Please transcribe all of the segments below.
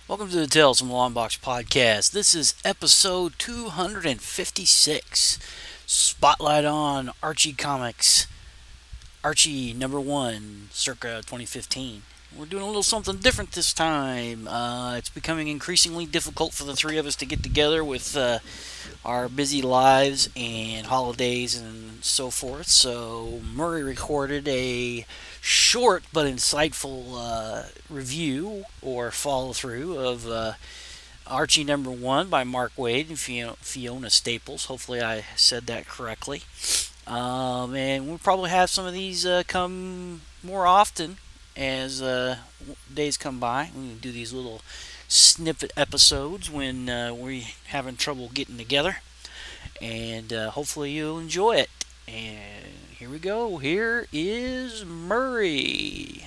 Welcome to the Tales from the Long Box podcast. This is episode 256. Spotlight on Archie Comics. Archie number 1, circa 2015. We're doing a little something different this time. It's becoming increasingly difficult for the three of us to get together with our busy lives and holidays and so forth. So Murray recorded a short but insightful review or follow through of Archie number 1 by Mark Waid and Fiona Staples. Hopefully, I said that correctly. And we'll probably have some of these come more often as days come by. We can do these little snippet episodes when we're having trouble getting together. And hopefully, you'll enjoy it. And here we go. Here is Murray.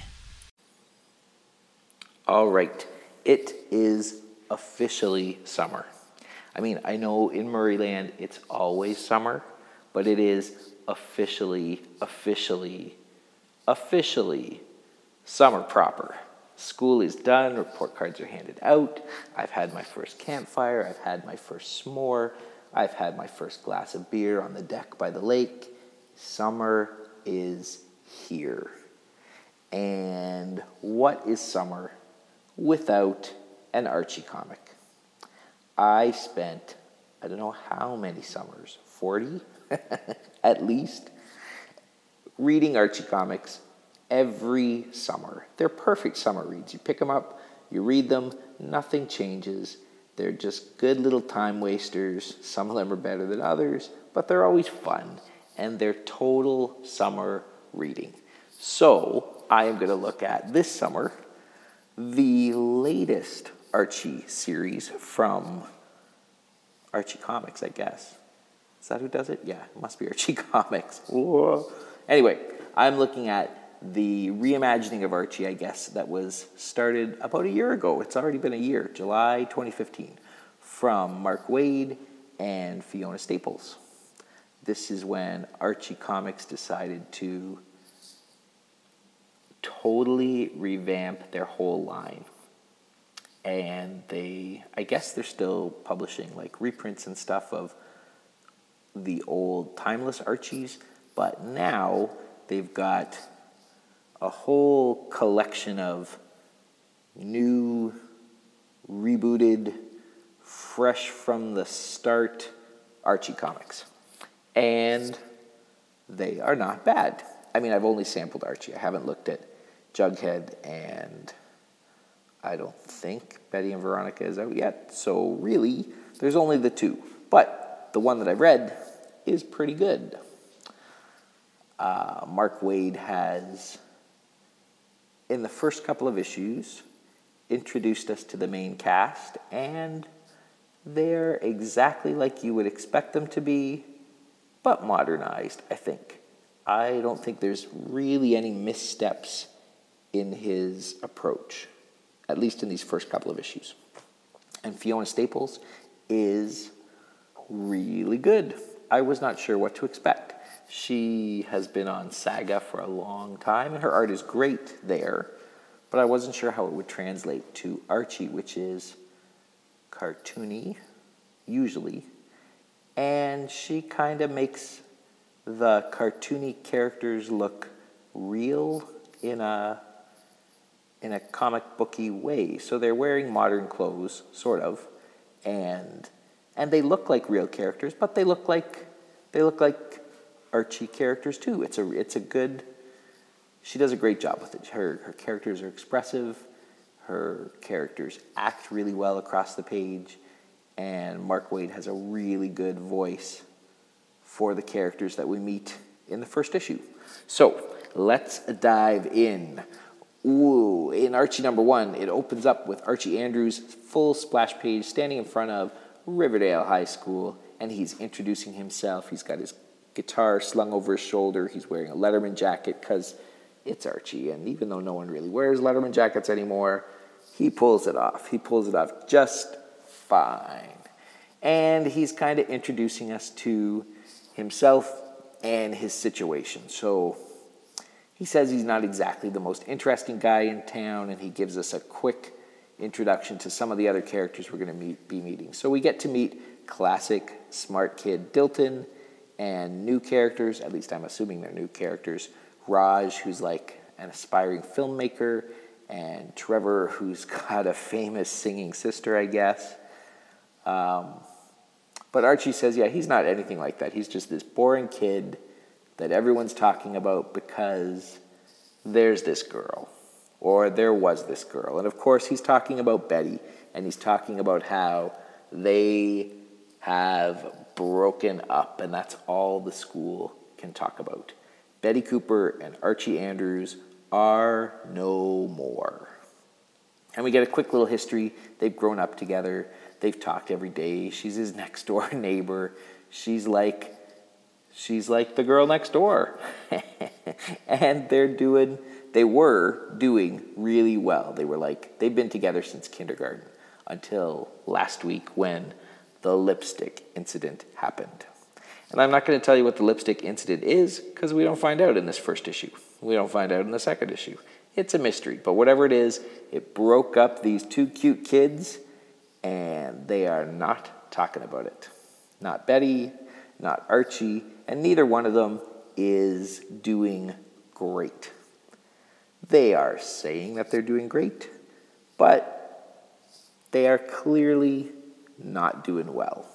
All right, it is officially summer. I mean, I know in Murrayland it's always summer, but it is officially summer proper. School is done, report cards are handed out. I've had my first campfire, I've had my first s'more, I've had my first glass of beer on the deck by the lake. Summer is here. And what is summer without an Archie comic? I spent, I don't know how many summers, 40 at least, reading Archie comics every summer. They're perfect summer reads. You pick them up, you read them, nothing changes. They're just good little time wasters. Some of them are better than others, but they're always fun, and they're total summer reading. So I am going to look at this summer the latest Archie series from Archie Comics, I guess. Is that who does it? Yeah, it must be Archie Comics. Whoa. Anyway, I'm looking at the reimagining of Archie, I guess, that was started about a year ago. It's already been a year, July 2015, from Mark Waid and Fiona Staples. This is when Archie Comics decided to totally revamp their whole line. And I guess they're still publishing like reprints and stuff of the old timeless Archies, but now they've got a whole collection of new, rebooted, fresh from the start Archie comics. And they are not bad. I mean, I've only sampled Archie. I haven't looked at Jughead, and I don't think Betty and Veronica is out yet. So really, there's only the two. But the one that I've read is pretty good. Mark Waid has, in the first couple of issues, introduced us to the main cast, and they're exactly like you would expect them to be, but modernized, I think. I don't think there's really any missteps in his approach, at least in these first couple of issues. And Fiona Staples is really good. I was not sure what to expect. She has been on Saga for a long time, and her art is great there, but I wasn't sure how it would translate to Archie, which is cartoony, usually, and she kind of makes the cartoony characters look real in a comic booky way. So they're wearing modern clothes, sort of, and they look like real characters, but they look like Archie characters too. It's a good. She does a great job with it. Her characters are expressive. Her characters act really well across the page, and Mark Waid has a really good voice for the characters that we meet in the first issue. So let's dive in. Ooh, in Archie number 1, it opens up with Archie Andrews' full splash page standing in front of Riverdale High School, and he's introducing himself. He's got his guitar slung over his shoulder. He's wearing a Letterman jacket because it's Archie, and even though no one really wears Letterman jackets anymore, he pulls it off. He pulls it off just fine. And he's kind of introducing us to himself and his situation. So he says he's not exactly the most interesting guy in town, and he gives us a quick introduction to some of the other characters we're going to be meeting. So we get to meet classic smart kid Dilton and new characters, at least I'm assuming they're new characters. Raj, who's like an aspiring filmmaker, and Trevor, who's got a famous singing sister, I guess. But Archie says, yeah, he's not anything like that. He's just this boring kid that everyone's talking about because there's this girl, or there was this girl. And of course, he's talking about Betty, and he's talking about how they have broken up, and that's all the school can talk about. Betty Cooper and Archie Andrews are no more. And we get a quick little history. They've grown up together. They've talked every day. She's his next door neighbor. She's like the girl next door. And they were doing really well. They've been together since kindergarten until last week when the lipstick incident happened. And I'm not going to tell you what the lipstick incident is because we don't find out in this first issue. We don't find out in the second issue. It's a mystery. But whatever it is, it broke up these two cute kids, and they are not talking about it. Not Betty, not Archie, and neither one of them is doing great. They are saying that they're doing great, but they are clearly not doing well.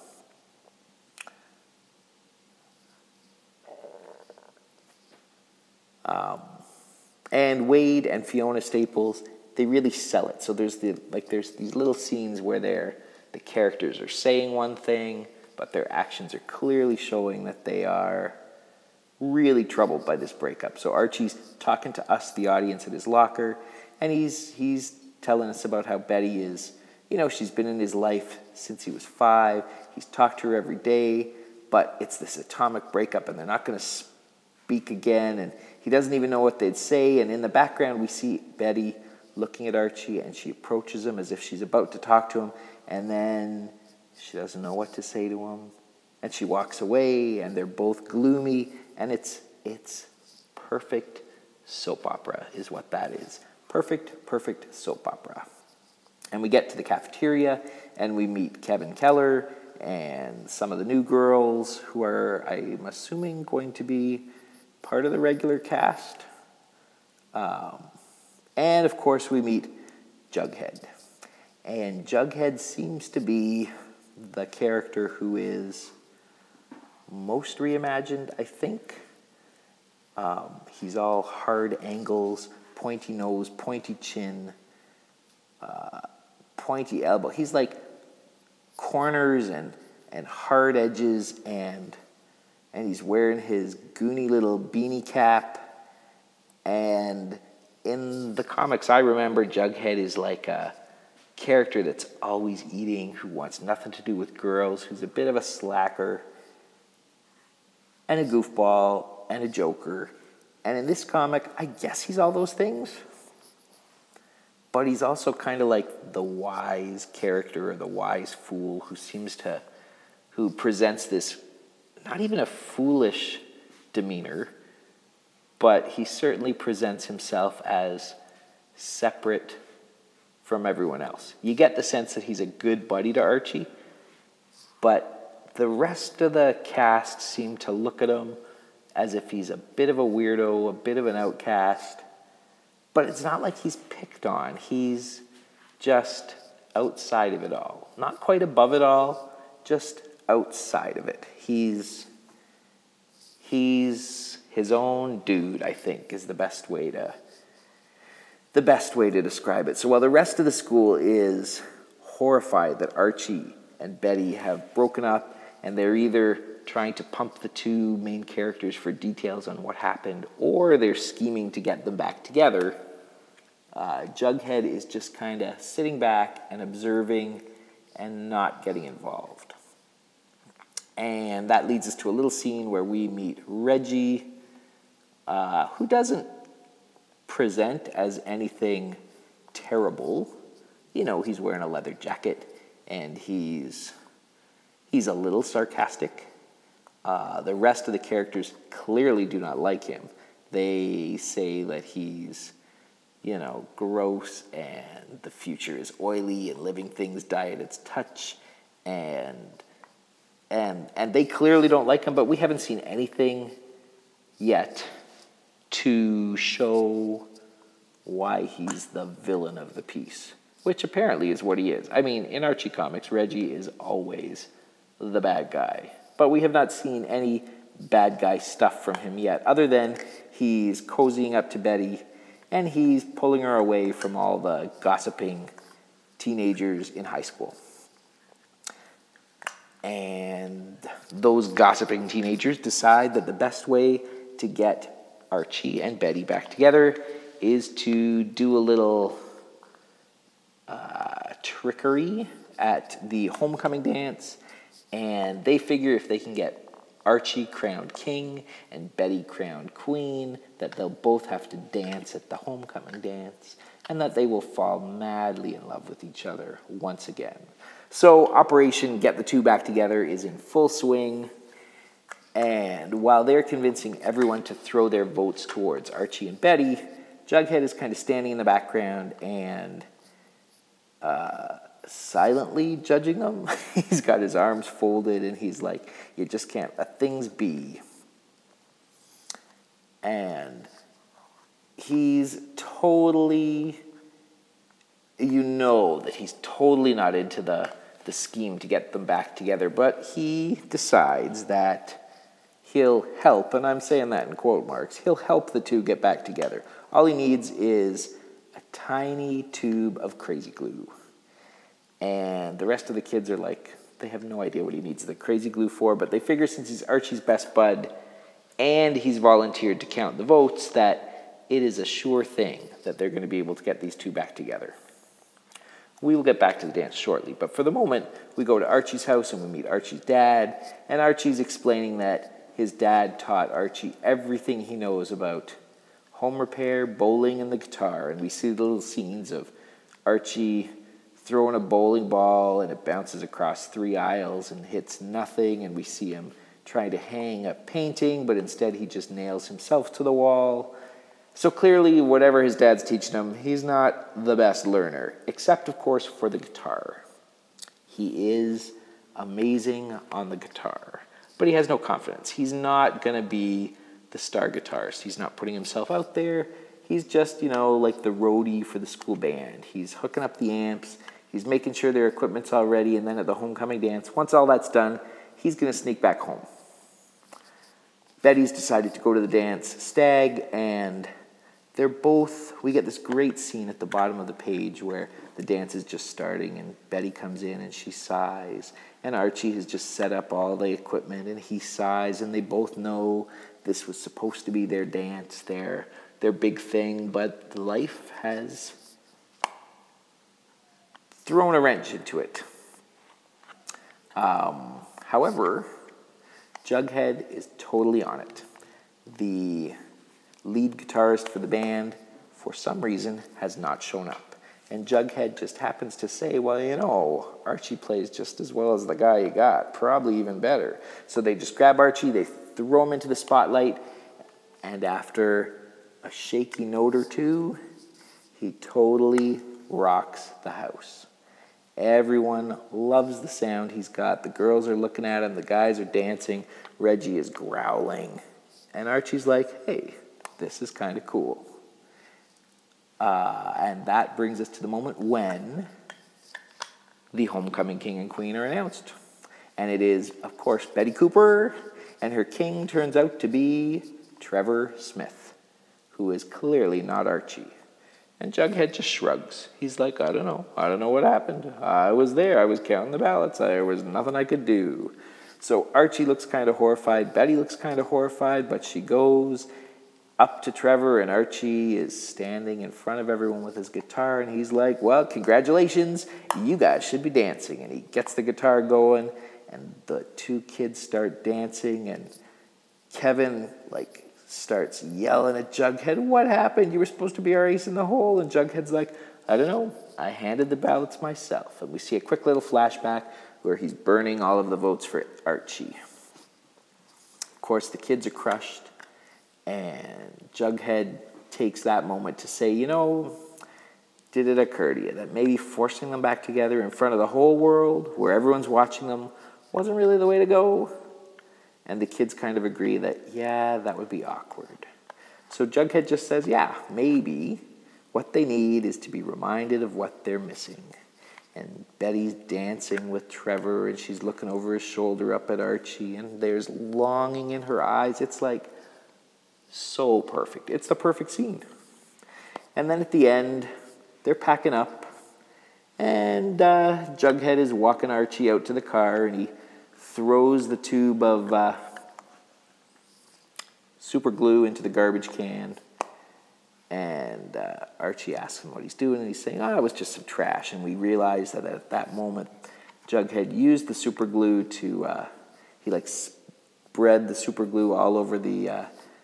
And Wade and Fiona Staples, they really sell it. So there's these little scenes where the characters are saying one thing, but their actions are clearly showing that they are really troubled by this breakup. So Archie's talking to us, the audience, at his locker, and he's telling us about how Betty is, she's been in his life since he was 5. He's talked to her every day, but it's this atomic breakup, and they're not going to speak again, and he doesn't even know what they'd say. And in the background, we see Betty looking at Archie, and she approaches him as if she's about to talk to him, and then she doesn't know what to say to him, and she walks away, and they're both gloomy, and it's perfect soap opera is what that is. Perfect soap opera. And we get to the cafeteria, and we meet Kevin Keller and some of the new girls who are, I'm assuming, going to be part of the regular cast. And, of course, we meet Jughead. And Jughead seems to be the character who is most reimagined, I think. He's all hard angles, pointy nose, pointy chin, pointy elbow. He's like corners and hard edges, and he's wearing his goony little beanie cap. And in the comics, I remember Jughead is like a character that's always eating, who wants nothing to do with girls, who's a bit of a slacker, and a goofball, and a joker. And in this comic, I guess he's all those things. But he's also kind of like the wise character, or the wise fool, who presents this, not even a foolish demeanor, but he certainly presents himself as separate from everyone else. You get the sense that he's a good buddy to Archie, but the rest of the cast seem to look at him as if he's a bit of a weirdo, a bit of an outcast. But it's not like he's picked on. He's just outside of it all. Not quite above it all, just outside of it. He's his own dude, I think, is the best way to describe it. So while the rest of the school is horrified that Archie and Betty have broken up, and they're either trying to pump the two main characters for details on what happened, or they're scheming to get them back together, Jughead is just kind of sitting back and observing and not getting involved. And that leads us to a little scene where we meet Reggie, who doesn't present as anything terrible. He's wearing a leather jacket, and he's a little sarcastic. The rest of the characters clearly do not like him. They say that he's gross, and the future is oily, and living things die at its touch, and they clearly don't like him, but we haven't seen anything yet to show why he's the villain of the piece, which apparently is what he is. I mean, in Archie comics, Reggie is always the bad guy, but we have not seen any bad guy stuff from him yet, other than he's cozying up to Betty, and he's pulling her away from all the gossiping teenagers in high school. And those gossiping teenagers decide that the best way to get Archie and Betty back together is to do a little trickery at the homecoming dance. And they figure if they can get Archie crowned king and Betty crowned queen, that they'll both have to dance at the homecoming dance, and that they will fall madly in love with each other once again. So Operation Get the Two Back Together is in full swing, and while they're convincing everyone to throw their votes towards Archie and Betty, Jughead is kind of standing in the background and silently judging them. He's got his arms folded, and he's like, you just can't let things be. And he's totally, that he's totally not into the scheme to get them back together, but he decides that he'll help, and I'm saying that in quote marks, he'll help the two get back together. All he needs is a tiny tube of crazy glue. And the rest of the kids are like, they have no idea what he needs the crazy glue for, but they figure since he's Archie's best bud and he's volunteered to count the votes, that it is a sure thing that they're going to be able to get these two back together. We will get back to the dance shortly, but for the moment, we go to Archie's house and we meet Archie's dad, and Archie's explaining that his dad taught Archie everything he knows about home repair, bowling, and the guitar, and we see the little scenes of Archie throwing a bowling ball and it bounces across 3 aisles and hits nothing, and we see him trying to hang a painting, but instead he just nails himself to the wall. So clearly, whatever his dad's teaching him, he's not the best learner, except, of course, for the guitar. He is amazing on the guitar, but he has no confidence. He's not going to be the star guitarist. He's not putting himself out there. He's just, like the roadie for the school band. He's hooking up the amps. He's making sure their equipment's all ready, and then at the homecoming dance, once all that's done, he's going to sneak back home. Betty's decided to go to the dance stag, and we get this great scene at the bottom of the page where the dance is just starting, and Betty comes in and she sighs, and Archie has just set up all the equipment, and he sighs, and they both know this was supposed to be their dance, their big thing, but life has thrown a wrench into it. However, Jughead is totally on it. The lead guitarist for the band, for some reason, has not shown up. And Jughead just happens to say, well, Archie plays just as well as the guy you got, probably even better. So they just grab Archie, they throw him into the spotlight, and after a shaky note or two, he totally rocks the house. Everyone loves the sound he's got. The girls are looking at him. The guys are dancing. Reggie is growling. And Archie's like, hey, this is kind of cool. And that brings us to the moment when the homecoming king and queen are announced. And it is, of course, Betty Cooper. And her king turns out to be Trevor Smith, who is clearly not Archie. And Jughead just shrugs. He's like, I don't know what happened. I was there. I was counting the ballots. There was nothing I could do. So Archie looks kind of horrified. Betty looks kind of horrified, but she goes up to Trevor, and Archie is standing in front of everyone with his guitar, and he's like, well, congratulations. You guys should be dancing. And he gets the guitar going, and the two kids start dancing, and Kevin, starts yelling at Jughead, what happened? You were supposed to be our ace in the hole. And Jughead's like, I don't know. I handed the ballots myself. And we see a quick little flashback where he's burning all of the votes for Archie. Of course, the kids are crushed, and Jughead takes that moment to say, did it occur to you that maybe forcing them back together in front of the whole world, where everyone's watching them, wasn't really the way to go? And the kids kind of agree that, yeah, that would be awkward. So Jughead just says, yeah, maybe what they need is to be reminded of what they're missing. And Betty's dancing with Trevor, and she's looking over his shoulder up at Archie, and there's longing in her eyes. It's like so perfect. It's the perfect scene. And then at the end, they're packing up, and Jughead is walking Archie out to the car, and he throws the tube of super glue into the garbage can. And Archie asks him what he's doing, and he's saying, it was just some trash. And we realize that at that moment, Jughead used the super glue to, he spread the super glue all over the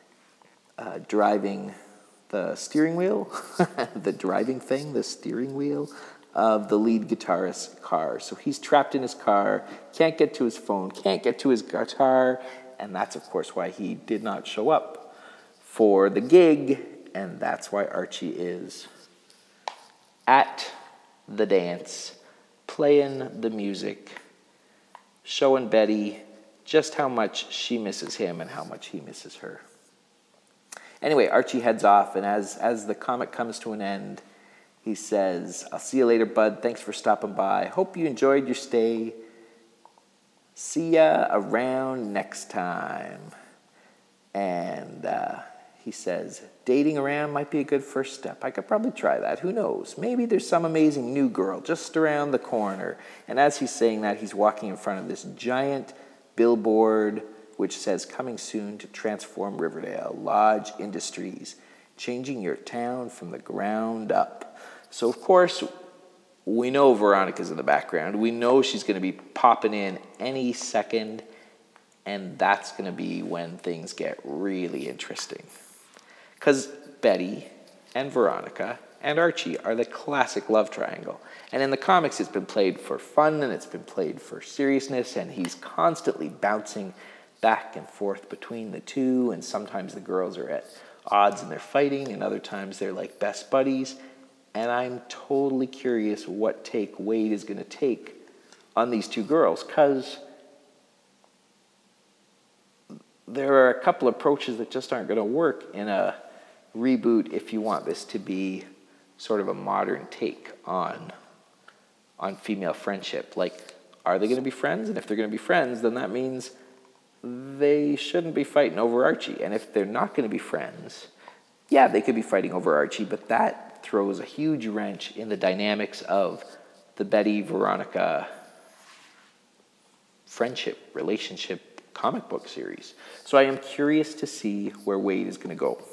the steering wheel, the steering wheel of the lead guitarist's car. So he's trapped in his car, can't get to his phone, can't get to his guitar, and that's, of course, why he did not show up for the gig. And that's why Archie is at the dance, playing the music, showing Betty just how much she misses him and how much he misses her. Anyway, Archie heads off, and as the comic comes to an end, he says, I'll see you later, bud. Thanks for stopping by. Hope you enjoyed your stay. See ya around next time. And he says, dating around might be a good first step. I could probably try that. Who knows? Maybe there's some amazing new girl just around the corner. And as he's saying that, he's walking in front of this giant billboard which says, coming soon to transform Riverdale, Lodge Industries, changing your town from the ground up. So, of course, we know Veronica's in the background. We know she's going to be popping in any second, and that's going to be when things get really interesting. Because Betty and Veronica and Archie are the classic love triangle. And in the comics, it's been played for fun and it's been played for seriousness, and he's constantly bouncing back and forth between the two, and sometimes the girls are at odds and they're fighting, and other times they're like best buddies. And I'm totally curious what take Wade is going to take on these two girls, because there are a couple approaches that just aren't going to work in a reboot if you want this to be sort of a modern take on female friendship. Like, are they going to be friends? And if they're going to be friends, then that means they shouldn't be fighting over Archie. And if they're not going to be friends, yeah, they could be fighting over Archie, but that throws a huge wrench in the dynamics of the Betty-Veronica friendship, relationship comic book series. So I am curious to see where Wade is going to go.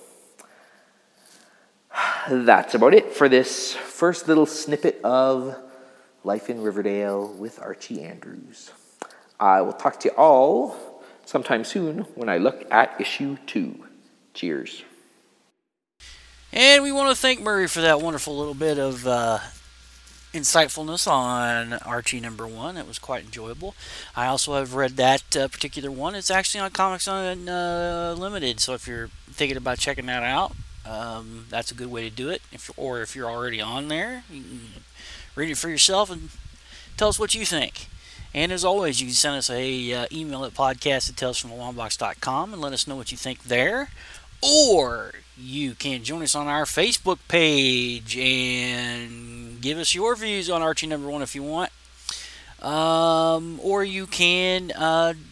That's about it for this first little snippet of Life in Riverdale with Archie Andrews. I will talk to you all sometime soon when I look at issue 2. Cheers. And we want to thank Murray for that wonderful little bit of insightfulness on Archie #1. It was quite enjoyable. I also have read that particular one. It's actually on Comics Unlimited, so if you're thinking about checking that out, that's a good way to do it. If you're already on there, you can read it for yourself and tell us what you think. And as always, you can send us a email at podcast@talesfromthelongbox.com and let us know what you think there. Or you can join us on our Facebook page and give us your views on Archie #1 if you want. Or you can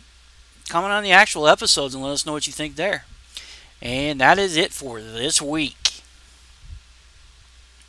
comment on the actual episodes and let us know what you think there. And that is it for this week.